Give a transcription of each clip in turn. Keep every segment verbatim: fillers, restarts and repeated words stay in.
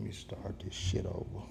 me start this shit over.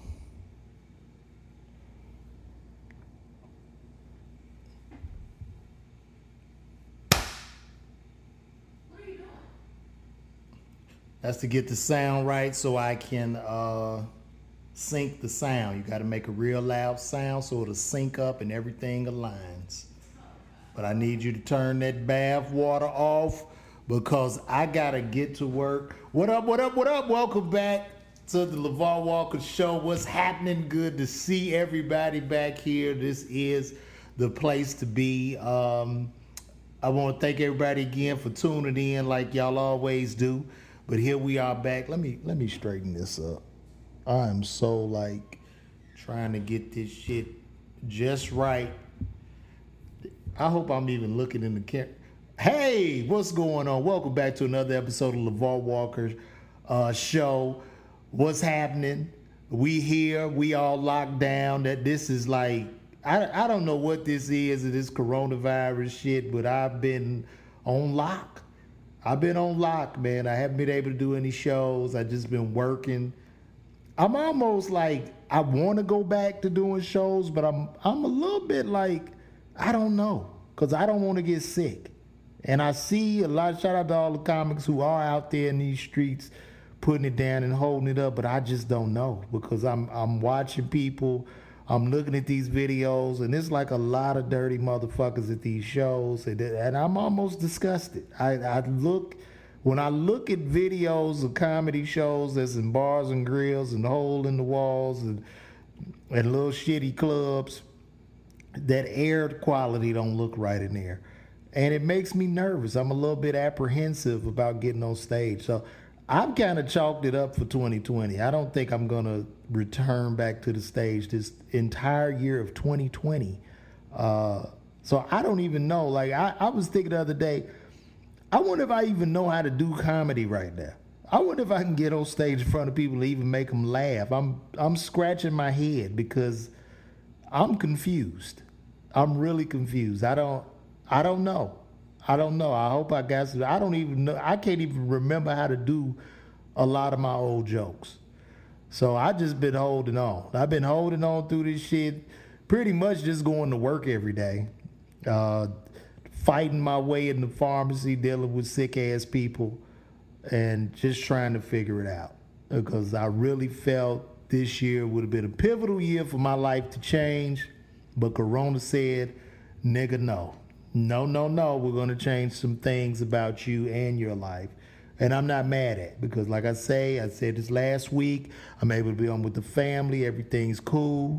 That's to get the sound right so I can uh, sync the sound. You got to make a real loud sound so it'll sync up and everything aligns. But I need you to turn that bath water off because I got to get to work. What up, what up, what up? Welcome back to the LeVar Walker Show. What's happening? Good to see everybody back here. This is the place to be. Um, I want to thank everybody again for tuning in like y'all always do. But here we are back. Let me let me straighten this up. I am so like trying to get this shit just right. I hope I'm even looking in the camera. Hey, what's going on? Welcome back to another episode of LeVar Walker's uh, show. What's happening? We here. We all locked down. That this is like I I don't know what this is. This coronavirus shit, but I've been on lock. I've been on lock, man. I haven't been able to do any shows. I just been working. I'm almost like I want to go back to doing shows, but I'm I'm a little bit like I don't know, cause I don't want to get sick. And I see a lot. Shout out to all the comics who are out there in these streets, putting it down and holding it up. But I just don't know because I'm I'm watching people. I'm looking at these videos, and it's like a lot of dirty motherfuckers at these shows, and, and I'm almost disgusted. I, I look, when I look at videos of comedy shows that's in bars and grills and hole in the walls and, and little shitty clubs, that air quality don't look right in there. And it makes me nervous. I'm a little bit apprehensive about getting on stage. So I've kind of chalked it up for twenty twenty. I don't think I'm going to return back to the stage this entire year of twenty twenty. Uh, so I don't even know. Like, I, I was thinking the other day, I wonder if I even know how to do comedy right now. I wonder if I can get on stage in front of people and even make them laugh. I'm I'm scratching my head because I'm confused. I'm really confused. I don't I don't know. I don't know. I hope I got some. I don't even know. I can't even remember how to do a lot of my old jokes. So I just been holding on. I've been holding on through this shit, pretty much just going to work every day, uh, fighting my way in the pharmacy, dealing with sick ass people, and just trying to figure it out. Because I really felt this year would have been a pivotal year for my life to change, but Corona said, nigga, no. No, no, no, we're going to change some things about you and your life. And I'm not mad at it because, like I say, I said this last week, I'm able to be on with the family. Everything's cool.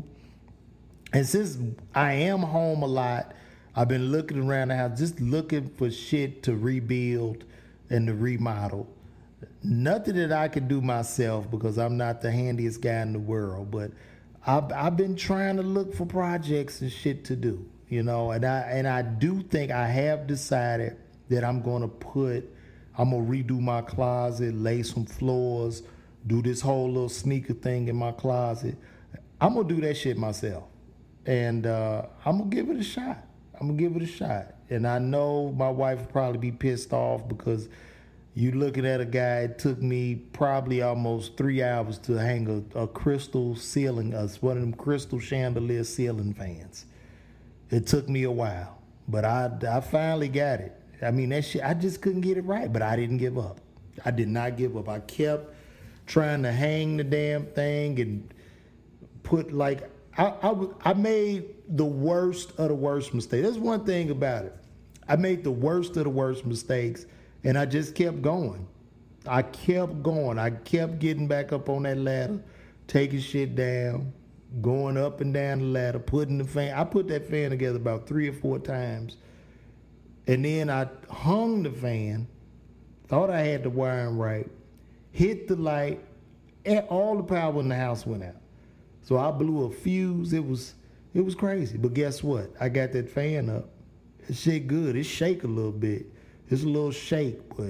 And since I am home a lot, I've been looking around the house, just looking for shit to rebuild and to remodel. Nothing that I can do myself because I'm not the handiest guy in the world. But I've, I've been trying to look for projects and shit to do. You know, and I and I do think I have decided that I'm going to put, I'm going to redo my closet, lay some floors, do this whole little sneaker thing in my closet. I'm going to do that shit myself. And uh, I'm going to give it a shot. I'm going to give it a shot. And I know my wife will probably be pissed off because you looking at a guy, it took me probably almost three hours to hang a, a crystal ceiling, uh, one of them crystal chandelier ceiling fans. It took me a while, but I, I finally got it. I mean, that shit, I just couldn't get it right, but I didn't give up. I did not give up. I kept trying to hang the damn thing and put like, I, I, I made the worst of the worst mistakes. That's one thing about it. I made the worst of the worst mistakes, and I just kept going. I kept going. I kept getting back up on that ladder, taking shit down, going up and down the ladder, putting the fan. I put that fan together about three or four times. And then I hung the fan, thought I had the wiring right, hit the light, and all the power in the house went out. So I blew a fuse. It was it was crazy. But guess what? I got that fan up. It's shit good. It shake a little bit. It's a little shake, but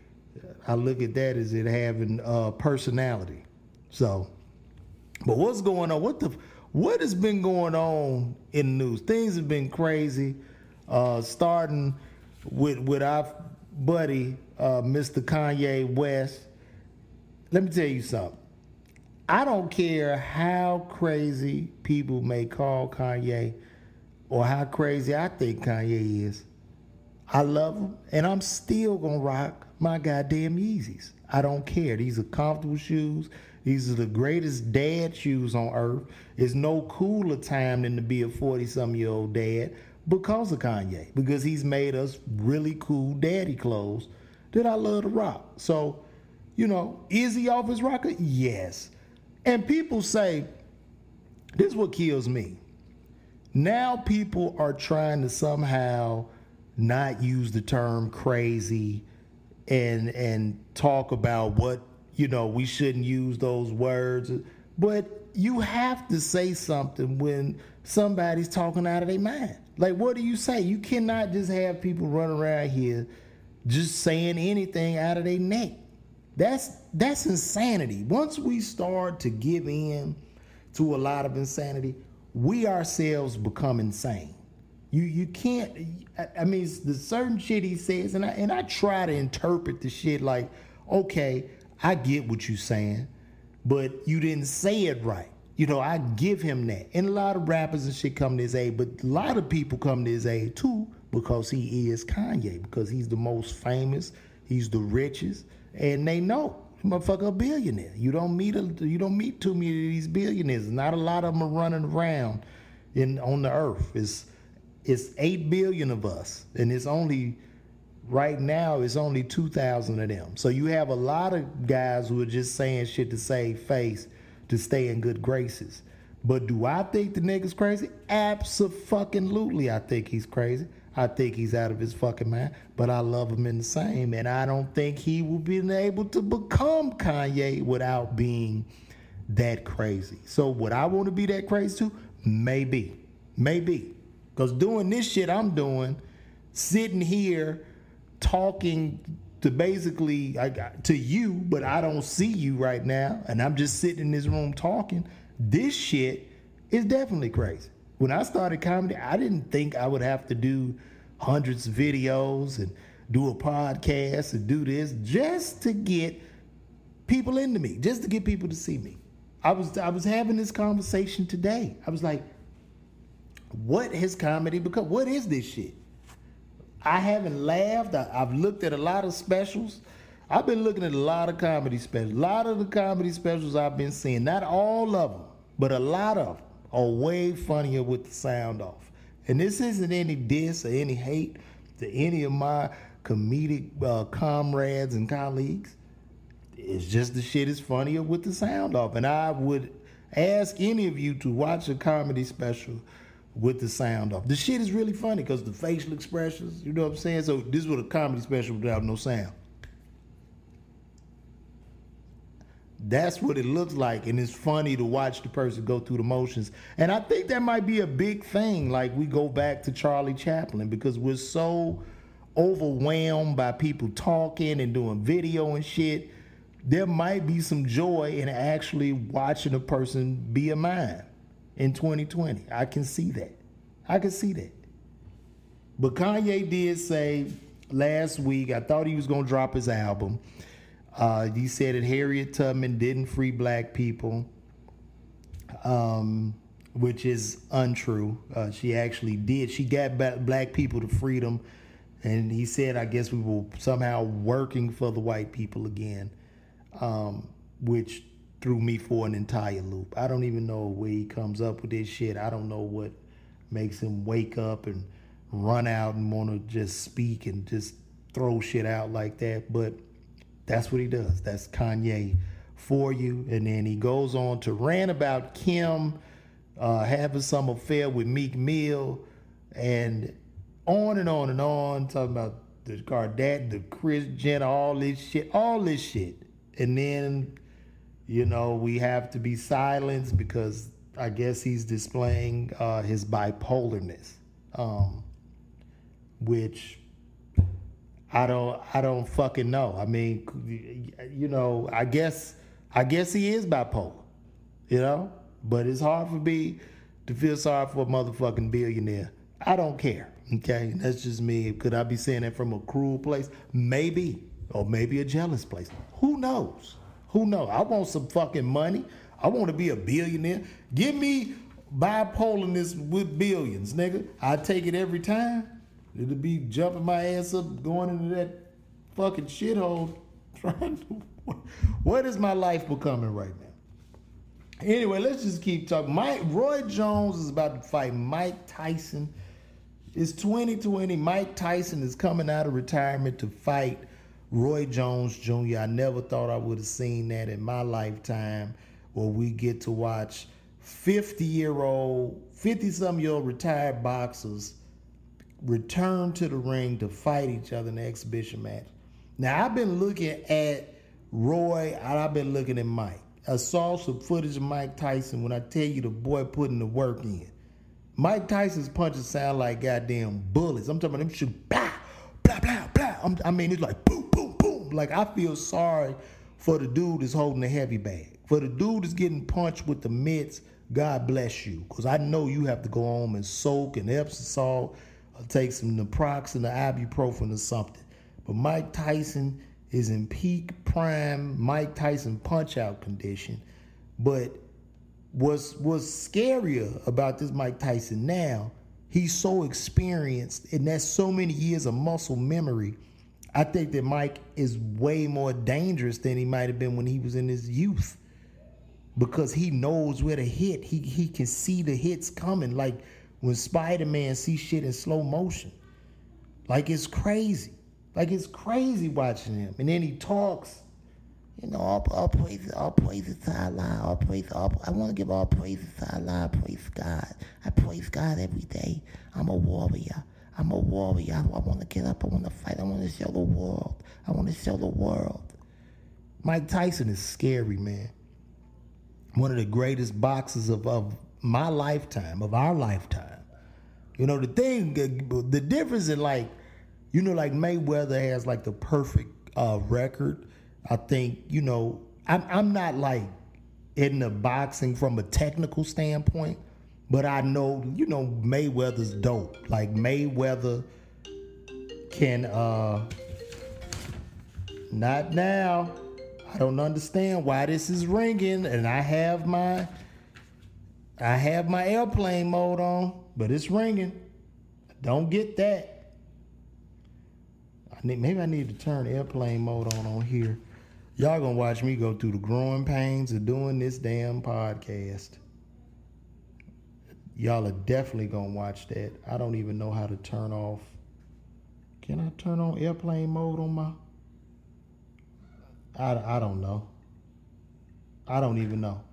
I look at that as it having uh, personality. So, but what's going on? What the what has been going on in the news? Things have been crazy. Uh, starting with with our buddy uh, Mister Kanye West. Let me tell you something. I don't care how crazy people may call Kanye or how crazy I think Kanye is. I love him, and I'm still gonna rock my goddamn Yeezys. I don't care. These are comfortable shoes. These are the greatest dad shoes on earth. There's no cooler time than to be a forty-something-year-old dad because of Kanye, because he's made us really cool daddy clothes that I love to rock. So, you know, is he off his rocker? Yes. And people say, this is what kills me. Now people are trying to somehow not use the term crazy and and talk about what, you know, we shouldn't use those words. But you have to say something when somebody's talking out of their mind. Like, what do you say? You cannot just have people run around here just saying anything out of their neck. That's that's insanity. Once we start to give in to a lot of insanity, we ourselves become insane. You you can't. I, I mean, the certain shit he says, and I and I try to interpret the shit like, okay, I get what you're saying, but you didn't say it right. You know, I give him that. And a lot of rappers and shit come to his aid, but a lot of people come to his aid too because he is Kanye, because he's the most famous, he's the richest, and they know. Motherfucker, a billionaire. You don't meet a, you don't meet too many of these billionaires. Not a lot of them are running around in on the earth. It's it's eight billion of us, and it's only right now it's only two thousand of them. So you have a lot of guys who are just saying shit to save face, to stay in good graces. But do I think the nigga's crazy? Abso-fucking-lutely, I think he's crazy. I think he's out of his fucking mind, but I love him in the same, and I don't think he will be able to become Kanye without being that crazy. So would I want to be that crazy too? Maybe. Maybe. Because doing this shit I'm doing, sitting here talking to basically I, to you, but I don't see you right now, and I'm just sitting in this room talking, this shit is definitely crazy. When I started comedy, I didn't think I would have to do hundreds of videos and do a podcast and do this just to get people into me, just to get people to see me. I was I was having this conversation today. I was like, what has comedy become? What is this shit? I haven't laughed. I, I've looked at a lot of specials. I've been looking at a lot of comedy specials. A lot of the comedy specials I've been seeing, not all of them, but a lot of them are way funnier with the sound off. And this isn't any diss or any hate to any of my comedic uh, comrades and colleagues. It's just the shit is funnier with the sound off. And I would ask any of you to watch a comedy special with the sound off. The shit is really funny because the facial expressions, you know what I'm saying? So this was a comedy special without no sound. That's what it looks like, and it's funny to watch the person go through the motions. And I think that might be a big thing, like we go back to Charlie Chaplin, because we're so overwhelmed by people talking and doing video and shit. There might be some joy in actually watching a person be a mime in twenty twenty. I can see that. I can see that. But Kanye did say last week, I thought he was going to drop his album. Uh, he said that Harriet Tubman didn't free black people, um, which is untrue. Uh, she actually did. She got black people to freedom, and he said, I guess we were somehow working for the white people again, um, which threw me for an entire loop. I don't even know where he comes up with this shit. I don't know what makes him wake up and run out and want to just speak and just throw shit out like that, but that's what he does. That's Kanye for you. And then he goes on to rant about Kim uh, having some affair with Meek Mill, and on and on and on, talking about the Kardashian, the Kris Jenner, all this shit, all this shit. And then, you know, we have to be silenced because I guess he's displaying uh, his bipolarness, um, which I don't, I don't fucking know. I mean, you know, I guess, I guess he is bipolar, you know, but it's hard for me to feel sorry for a motherfucking billionaire. I don't care. Okay, that's just me. Could I be saying that from a cruel place? Maybe, or maybe a jealous place. Who knows? Who knows? I want some fucking money. I want to be a billionaire. Give me bipolarness with billions, nigga. I take it every time. It'll be jumping my ass up, going into that fucking shithole. Trying to, what is my life becoming right now? Anyway, let's just keep talking. Mike Roy Jones is about to fight Mike Tyson. It's twenty twenty. Mike Tyson is coming out of retirement to fight Roy Jones Junior I never thought I would have seen that in my lifetime, where we get to watch fifty-year-old, fifty-some-year-old retired boxers return to the ring to fight each other in an exhibition match. Now, I've been looking at Roy, and I've been looking at Mike. I saw some footage of Mike Tyson when I tell you the boy putting the work in. Mike Tyson's punches sound like goddamn bullets. I'm talking about them shit, blah, blah, blah, blah. I'm, I mean, it's like boom, boom, boom. Like, I feel sorry for the dude that's holding the heavy bag. For the dude that's getting punched with the mitts, God bless you. Because I know you have to go home and soak and Epsom salt or take some naproxen or ibuprofen or something. But Mike Tyson is in peak prime Mike Tyson punch-out condition. But what's, what's scarier about this Mike Tyson now, he's so experienced and that's so many years of muscle memory. I think that Mike is way more dangerous than he might have been when he was in his youth, because he knows where to hit. He he can see the hits coming, like when Spider-Man sees shit in slow motion. Like, it's crazy. Like, it's crazy watching him. And then he talks, you know, all, all praises, all praises to Allah, all praise, all, I want to give all praises to Allah, praise God. I praise God every day. I'm a warrior. I'm a warrior. I, I want to get up. I want to fight. I want to show the world. I want to show the world. Mike Tyson is scary, man. One of the greatest boxers of, of my lifetime, of our lifetime. You know, the thing, the difference in, like, you know, like Mayweather has like the perfect uh, record. I think, you know, I'm, I'm not like in the boxing from a technical standpoint, but I know, you know, Mayweather's dope. Like, Mayweather can, uh, not now. I don't understand why this is ringing, and I have my, I have my airplane mode on, but it's ringing. Don't get that. I need, maybe I need to turn airplane mode on on here. Y'all gonna watch me go through the growing pains of doing this damn podcast. Y'all are definitely gonna watch that. I don't even know how to turn off. Can I turn on airplane mode on my? I, I don't know. I don't even know.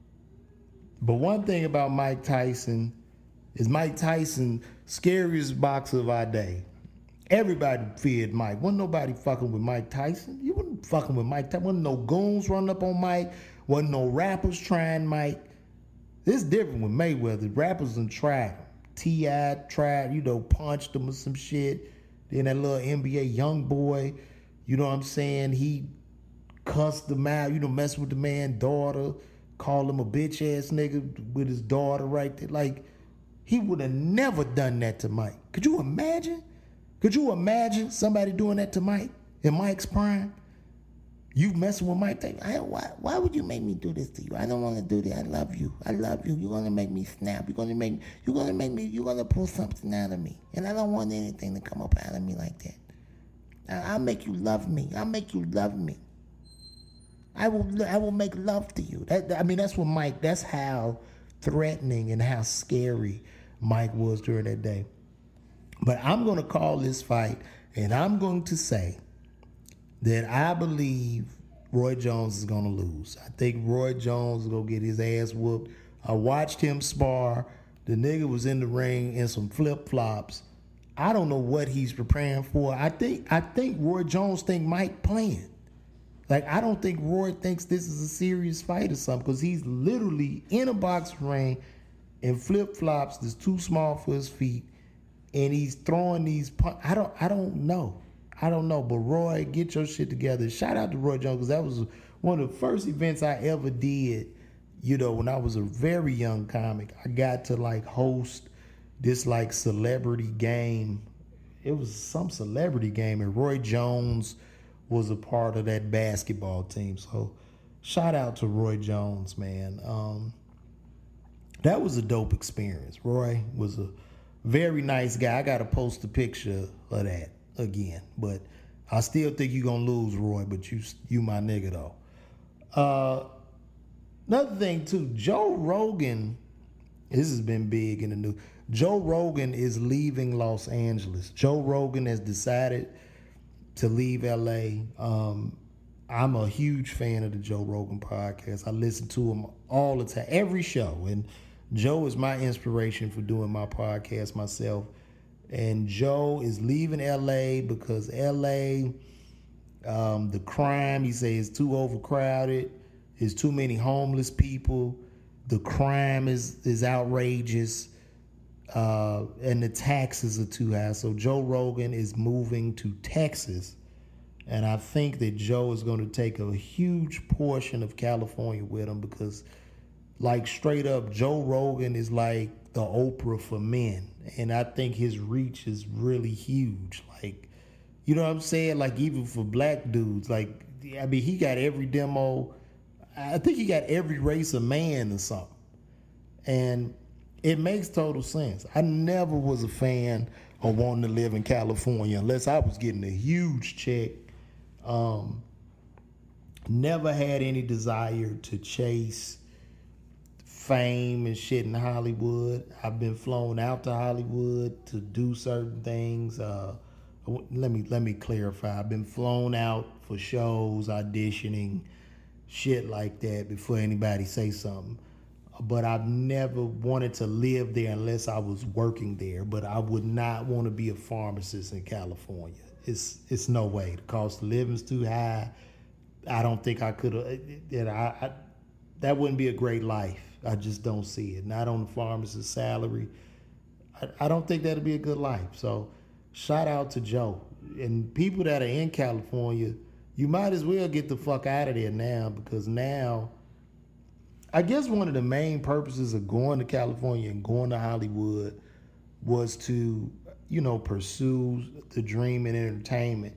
But one thing about Mike Tyson is Mike Tyson, scariest boxer of our day. Everybody feared Mike. Wasn't nobody fucking with Mike Tyson. You wasn't fucking with Mike Tyson. Wasn't no goons running up on Mike. Wasn't no rappers trying Mike. It's different with Mayweather. Rappers done tried him. T I tried, you know, punched him or some shit. Then that little N B A young boy, you know what I'm saying? He cussed him out, you know, messing with the man's daughter, called him a bitch ass nigga with his daughter right there. Like, he would have never done that to Mike. Could you imagine? Could you imagine somebody doing that to Mike in Mike's prime? You messing with Mike, think, I, why, why would you make me do this to you? I don't want to do that. I love you. I love you. You're gonna make me snap. You're gonna make. You're gonna make me. You're gonna pull something out of me, and I don't want anything to come up out of me like that. I, I'll make you love me. I'll make you love me. I will. I will make love to you. That, I mean, that's what Mike. That's how threatening and how scary Mike was during that day. But I'm going to call this fight, and I'm going to say that I believe Roy Jones is going to lose. I think Roy Jones is going to get his ass whooped. I watched him spar. The nigga was in the ring in some flip-flops. I don't know what he's preparing for. I think I think Roy Jones think Mike playing. Like, I don't think Roy thinks this is a serious fight or something, because he's literally in a boxing ring in flip-flops that's too small for his feet, and he's throwing these punch. I don't, I don't know. I don't know. But Roy, get your shit together. Shout out to Roy Jones, because that was one of the first events I ever did, you know, when I was a very young comic. I got to, like, host this, like, celebrity game. It was some celebrity game, and Roy Jones was a part of that basketball team. So shout out to Roy Jones, man. Um, that was a dope experience. Roy was a very nice guy. I got to post a picture of that again, but I still think you're going to lose, Roy, but you you my nigga, though. Uh, another thing, too, Joe Rogan, this has been big in the news. Joe Rogan is leaving Los Angeles. Joe Rogan has decided to leave L A. Um, I'm a huge fan of the Joe Rogan podcast. I listen to him all the time, every show. And Joe is my inspiration for doing my podcast myself. And Joe is leaving L A because L A, um, the crime, he says, is too overcrowded. There's too many homeless people. The crime is, is outrageous. Uh, and the taxes are too high. So Joe Rogan is moving to Texas. And I think that Joe is going to take a huge portion of California with him because, like, straight up, Joe Rogan is like the Oprah for men. And I think his reach is really huge. Like, you know what I'm saying? Like, even for black dudes, like, I mean, he got every demo. I think he got every race of man or something. And it makes total sense. I never was a fan of wanting to live in California unless I was getting a huge check. Um, never had any desire to chase fame and shit in Hollywood. I've been flown out to Hollywood to do certain things. Uh, let me let me clarify. I've been flown out for shows, auditioning, shit like that before anybody say something. But I've never wanted to live there unless I was working there. But I would not want to be a pharmacist in California. It's it's no way. The cost of living's too high. I don't think I could have. I, I, that wouldn't be a great life. I just don't see it. Not on the pharmacist's salary. I, I don't think that'd be a good life. So shout out to Joe. And people that are in California, you might as well get the fuck out of there now because now, I guess one of the main purposes of going to California and going to Hollywood was to, you know, pursue the dream and entertainment.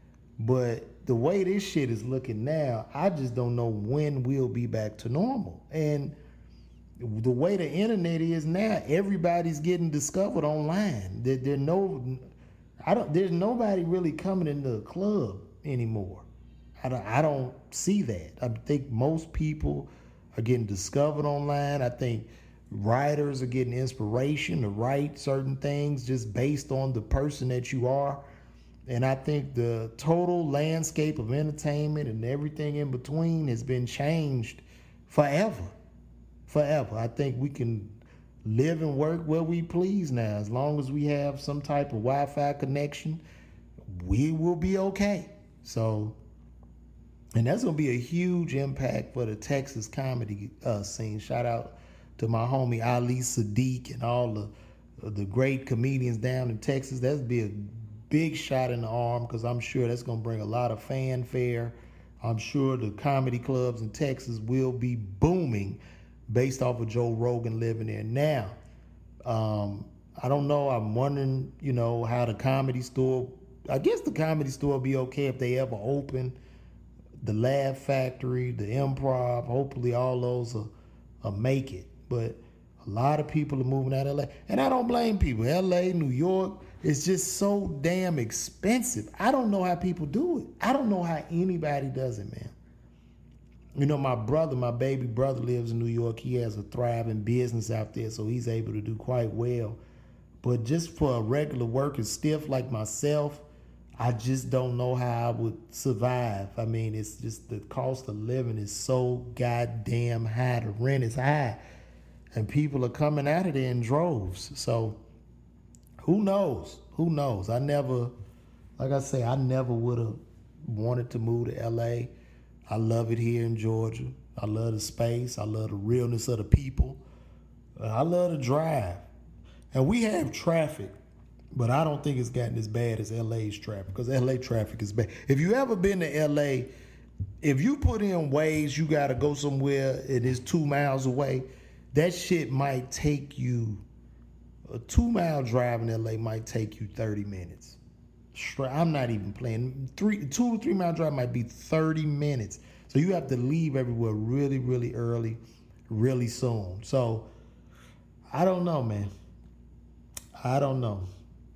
But the way this shit is looking now, I just don't know when we'll be back to normal. And the way the internet is now, everybody's getting discovered online. There, there no, I don't. There's nobody really coming into the club anymore. I don't. I don't see that. I think most people are getting discovered online. I think writers are getting inspiration to write certain things just based on the person that you are. And I think the total landscape of entertainment and everything in between has been changed forever. Forever. I think we can live and work where we please now. As long as we have some type of Wi-Fi connection, we will be okay. So, and that's going to be a huge impact for the Texas comedy uh, scene. Shout out to my homie Ali Sadiq and all the, the great comedians down in Texas. That's be a big shot in the arm because I'm sure that's going to bring a lot of fanfare. I'm sure the comedy clubs in Texas will be booming based off of Joe Rogan living there. Now, um, I don't know. I'm wondering, you know, how the Comedy Store, I guess the Comedy Store will be okay if they ever open. The Laugh Factory, the Improv, hopefully all those will, will make it. But a lot of people are moving out of L A. And I don't blame people. L A, New York, it's just so damn expensive. I don't know how people do it. I don't know how anybody does it, man. You know, my brother, my baby brother lives in New York. He has a thriving business out there, so he's able to do quite well. But just for a regular worker stiff like myself, I just don't know how I would survive. I mean, it's just the cost of living is so goddamn high. The rent is high. And people are coming out of there in droves. So who knows? Who knows? I never, like I say, I never would have wanted to move to L A. I love it here in Georgia. I love the space. I love the realness of the people. I love to drive. And we have traffic, but I don't think it's gotten as bad as L A's traffic because L A traffic is bad. If you ever been to L A, if you put in ways you got to go somewhere and it's two miles away, that shit might take you, a two-mile drive in L A might take you thirty minutes. I'm not even playing. Three, two to three-mile drive might be thirty minutes. So you have to leave everywhere really, really early, really soon. So I don't know, man. I don't know.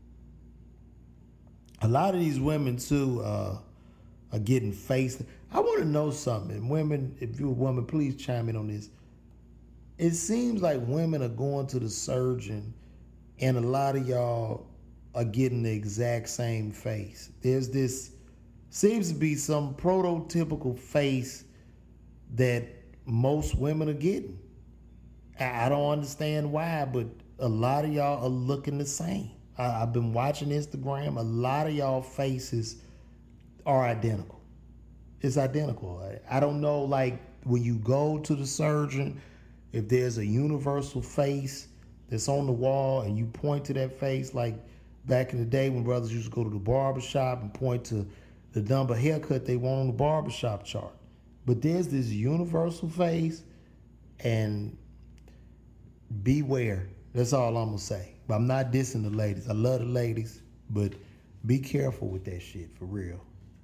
A lot of these women too uh, are getting faced. I want to know something. Women, if you're a woman, please chime in on this. It seems like women are going to the surgeon, and a lot of y'all are getting the exact same face. There's this, seems to be some prototypical face that most women are getting. I don't understand why, but a lot of y'all are looking the same. I, I've been watching Instagram. A lot of y'all faces are identical. It's identical. I, I don't know, like when you go to the surgeon, if there's a universal face that's on the wall and you point to that face, like back in the day when brothers used to go to the barber shop and point to the number haircut they want on the barbershop chart. But there's this universal face, and beware. That's all I'm going to say. But I'm not dissing the ladies. I love the ladies, but be careful with that shit, for real.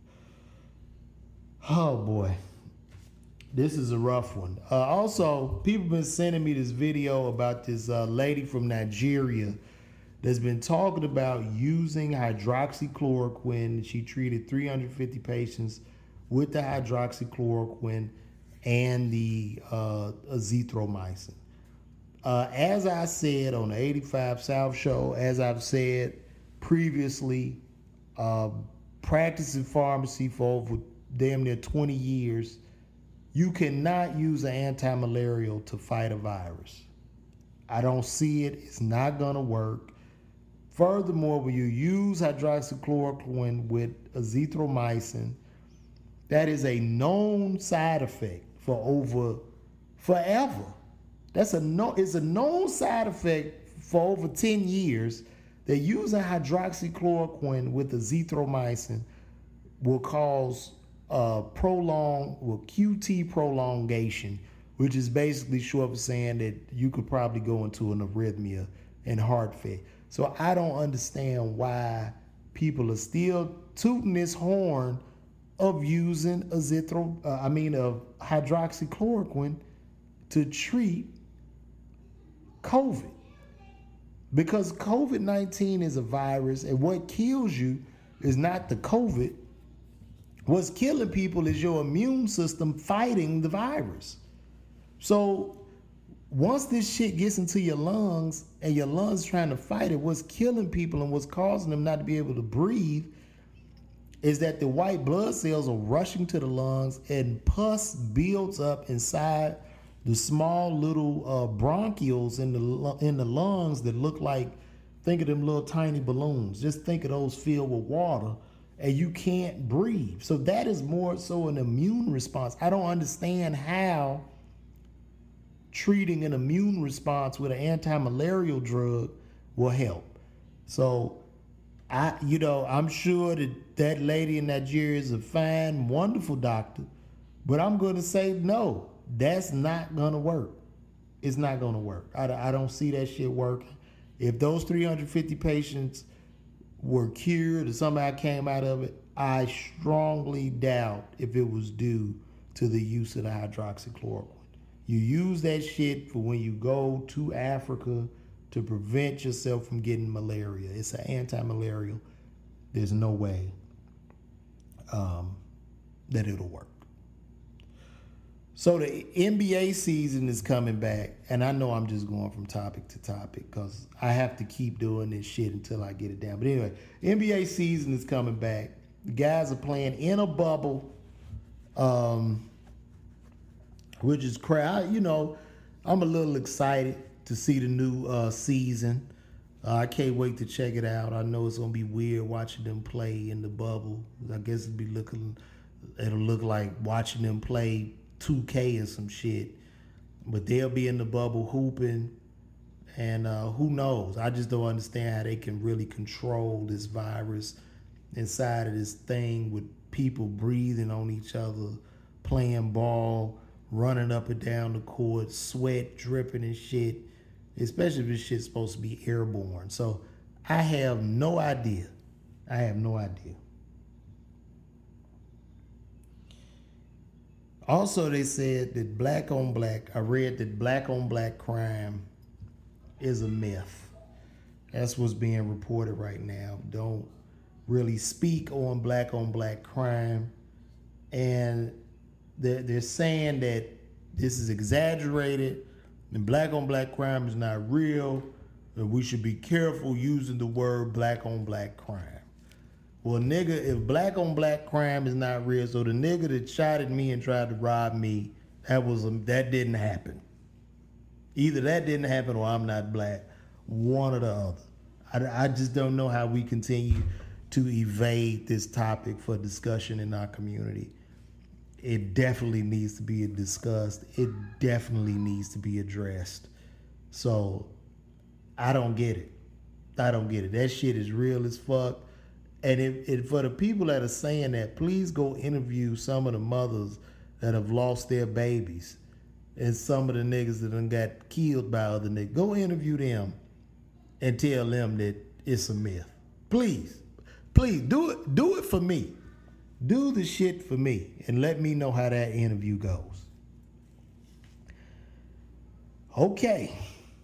Oh, boy. This is a rough one. Uh, also, people been sending me this video about this uh, lady from Nigeria that's been talking about using hydroxychloroquine. She treated three hundred fifty patients with the hydroxychloroquine and the uh, azithromycin. Uh, as I said on the eighty-five South show, as I've said previously, uh, practicing pharmacy for over damn near twenty years, you cannot use an anti-malarial to fight a virus. I don't see it. It's not going to work. Furthermore, when you use hydroxychloroquine with azithromycin, that is a known side effect for over forever. That's a no, it's a known side effect for over ten years that using hydroxychloroquine with azithromycin will cause uh, prolonged, well, Q T prolongation, which is basically short for saying that you could probably go into an arrhythmia and heart failure. So I don't understand why people are still tooting this horn of using azithro, uh, I mean, of hydroxychloroquine to treat COVID. Because COVID nineteen is a virus, and what kills you is not the COVID. What's killing people is your immune system fighting the virus. So once this shit gets into your lungs and your lungs trying to fight it, what's killing people and what's causing them not to be able to breathe is that the white blood cells are rushing to the lungs and pus builds up inside the small little uh, bronchioles in the in the lungs that look like, think of them little tiny balloons. Just think of those filled with water, and you can't breathe. So that is more so an immune response. I don't understand how treating an immune response with an anti-malarial drug will help. So I, you know, I'm sure that that lady in Nigeria is a fine, wonderful doctor, but I'm going to say no. That's not going to work. It's not going to work. I, I don't see that shit working. If those three hundred fifty patients were cured or somehow came out of it, I strongly doubt if it was due to the use of the hydroxychloroquine. You use that shit for when you go to Africa to prevent yourself from getting malaria. It's an anti-malarial. There's no way um, that it'll work. So the N B A season is coming back, and I know I'm just going from topic to topic because I have to keep doing this shit until I get it down. But anyway, N B A season is coming back. The guys are playing in a bubble, um, which is crazy. You know, I'm a little excited to see the new uh, season. Uh, I can't wait to check it out. I know it's gonna be weird watching them play in the bubble. I guess it'll be looking, it'll look like watching them play two K or some shit, but they'll be in the bubble hooping, and uh, who knows? I just don't understand how they can really control this virus inside of this thing with people breathing on each other, playing ball, running up and down the court, sweat dripping and shit, especially if this shit's supposed to be airborne. So I have no idea. I have no idea. Also, they said that black on black, I read that black on black crime is a myth. That's what's being reported right now. Don't really speak on black on black crime. And they're, they're saying that this is exaggerated and black on black crime is not real. And we should be careful using the word black on black crime. Well, nigga, if black on black crime is not real, so the nigga that shot at me and tried to rob me, that was a, that didn't happen. Either that didn't happen or I'm not black. One or the other. I, I just don't know how we continue to evade this topic for discussion in our community. It definitely needs to be discussed. It definitely needs to be addressed. So I don't get it. I don't get it. That shit is real as fuck. And if, if for the people that are saying that, please go interview some of the mothers that have lost their babies and some of the niggas that done got killed by other niggas. Go interview them and tell them that it's a myth. Please. Please do it. Do it for me. Do the shit for me and let me know how that interview goes. Okay.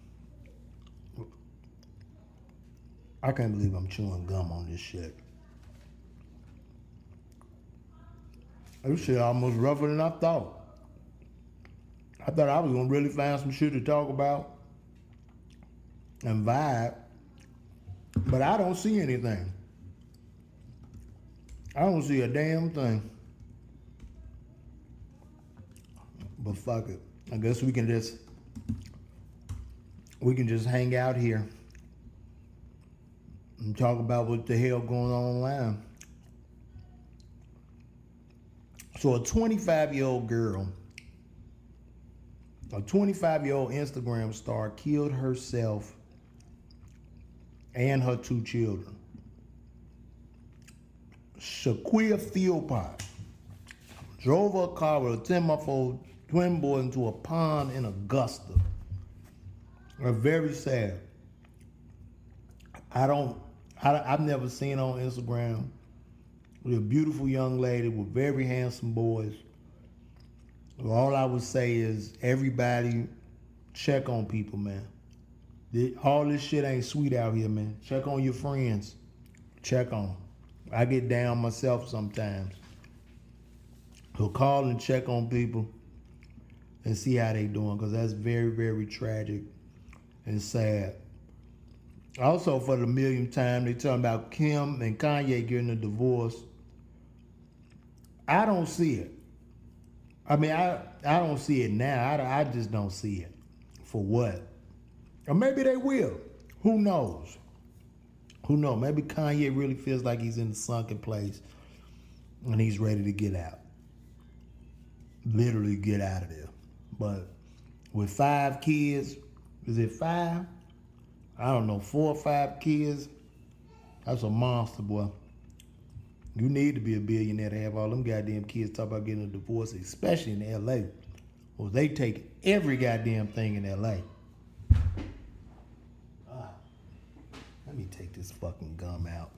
I can't believe I'm chewing gum on this shit. This shit almost rougher than I thought. I thought I was gonna really find some shit to talk about and vibe, but I don't see anything. I don't see a damn thing. But fuck it. I guess we can just we can just hang out here and talk about what the hell going on online. So a twenty-five-year-old girl, a twenty-five-year-old Instagram star killed herself and her two children. Shaquia Philpott drove her car with a ten-month-old twin boy into a pond in Augusta. They're very sad. I don't, I, I've never seen her on Instagram. With a beautiful young lady with very handsome boys. All I would say is everybody check on people, man. All this shit ain't sweet out here, man. Check on your friends. Check on them. I get down myself sometimes. So call and check on people and see how they doing, because that's very, very tragic and sad. Also, for the millionth time, they talking about Kim and Kanye getting a divorce. I don't see it. I mean, I, I don't see it now. I, I just don't see it. For what? Or maybe they will. Who knows? Who knows? Maybe Kanye really feels like he's in a sunken place and he's ready to get out. Literally get out of there. But with five kids, is it five? I don't know, four or five kids. That's a monster, boy. You need to be a billionaire to have all them goddamn kids talk about getting a divorce, especially in L A. Well, they take every goddamn thing in L A. Ah, let me take this fucking gum out.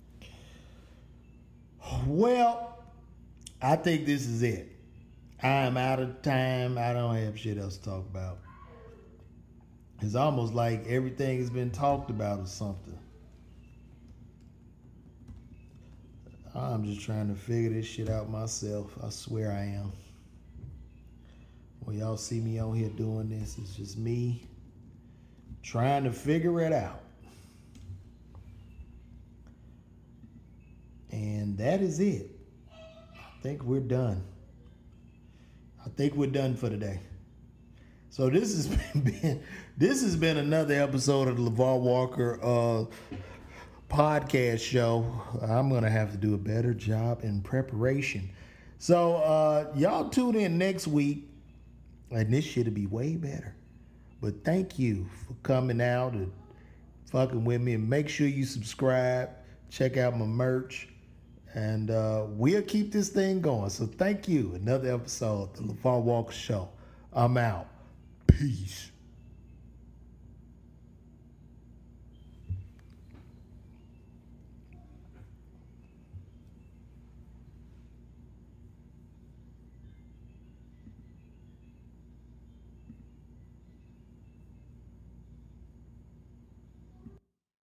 Well, I think this is it. I am out of time. I don't have shit else to talk about. It's almost like everything has been talked about or something. I'm just trying to figure this shit out myself. I swear I am. When y'all see me on here doing this, it's just me trying to figure it out. And that is it. I think we're done. I think we're done for today. So this has been this has been another episode of the LeVar Walker uh, podcast show. I'm gonna have to do a better job in preparation. So uh, y'all tune in next week, and this shit'll be way better. But thank you for coming out and fucking with me, and make sure you subscribe. Check out my merch, and uh, we'll keep this thing going. So thank you. Another episode of the LeVar Walker Show. I'm out. Peace.